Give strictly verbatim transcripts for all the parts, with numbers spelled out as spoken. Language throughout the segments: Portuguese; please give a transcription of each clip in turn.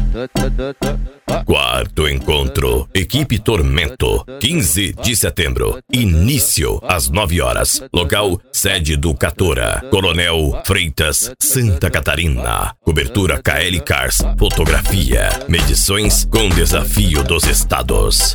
Quarto encontro, Equipe Tormento, quinze de setembro. Início às nove horas. Local, sede do Catora, Coronel Freitas, Santa Catarina. Cobertura K L Cars, fotografia, medições com desafio dos estados.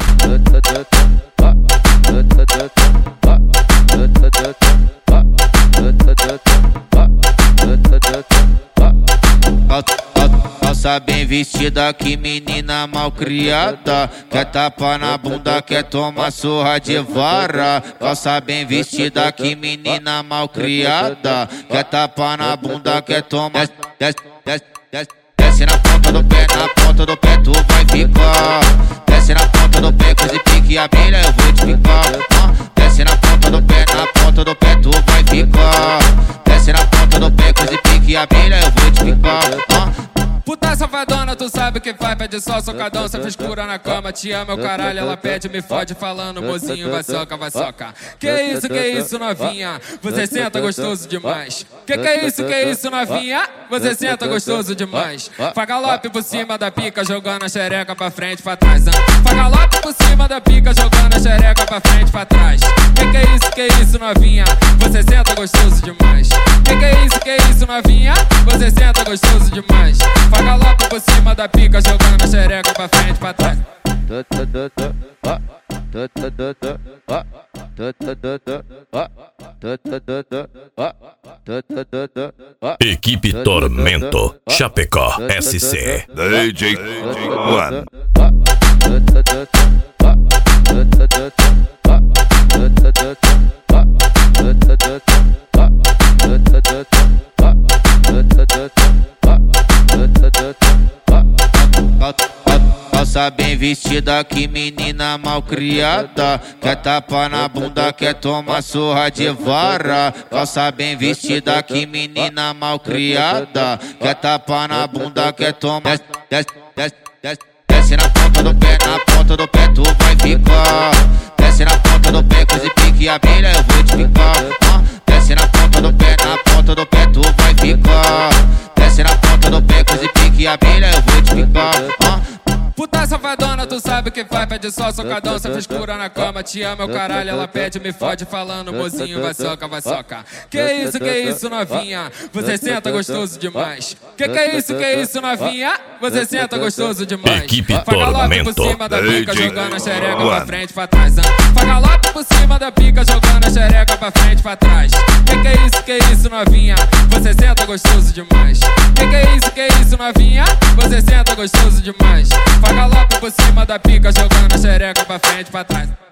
Calça bem vestida, que menina mal criada. Quer tapa na bunda, quer tomar surra de vara. Calça bem vestida, que menina mal criada. Quer tapa na bunda, quer tomar. Desce, desce, desce, desce na ponta do pé, na ponta do pé tu vai ficar. Desce na ponta do pé, com esse pique abelha eu vou te picar. Desce na ponta do pé, na ponta do pé tu vai ficar. Desce na ponta do pé, com esse pique abelha eu vou te picar. Puta safadona, tu sabe o que faz, pede só socadão, cê frescura na cama, te ama, meu caralho, ela pede, me fode, falando, mozinho, vai soca, vai soca. Que isso, que isso, novinha, você senta gostoso demais. Que que é isso, que isso, novinha, você senta gostoso demais. Faz galope por cima da pica, jogando a xereca pra frente, pra trás. Faz galope por cima da pica, jogando a xereca pra frente, pra trás. Que que é isso, que isso, novinha, você senta gostoso demais. Que que é isso, que isso, novinha, você senta gostoso demais. Faz galope por cima da pica, jogando a xereca pra frente, pra trás. Equipe Tormento, Chapecó, S C. D J One. Calça bem vestida, que menina mal criada. Quer tapa na bunda, quer tomar surra de vara. Calça bem vestida, que menina mal criada. Quer tapa na bunda, quer tomar. Desce, desce, desce, desce na ponta do pé, na ponta do pé tu vai ficar. Desce na ponta do pé, com esse pique abelha eu vou te picar. Desce na ponta do pé, na ponta do pé tu vai ficar. Desce na ponta do pé, com esse pique abelha eu vou te picar. Puta safadona, tu sabe o que faz, pede só socadão, cê frescura na cama, te ama, meu caralho, ela pede, me fode, falando, mozinho, vai soca, vai soca. Que isso, que isso, novinha, você senta gostoso demais. Que que é isso, que isso, novinha, você senta gostoso demais. Equipe Faz galope por Tormento, cima da pica, jogando a xereca pra frente, pra trás. Faz galope por cima da pica, jogando a xereca pra frente, pra trás. Que que é isso, que isso, novinha, você senta gostoso demais. Que que é isso, que isso, novinha, você senta gostoso demais. Faz galope por cima da pica, jogando a xereca pra frente, pra trás.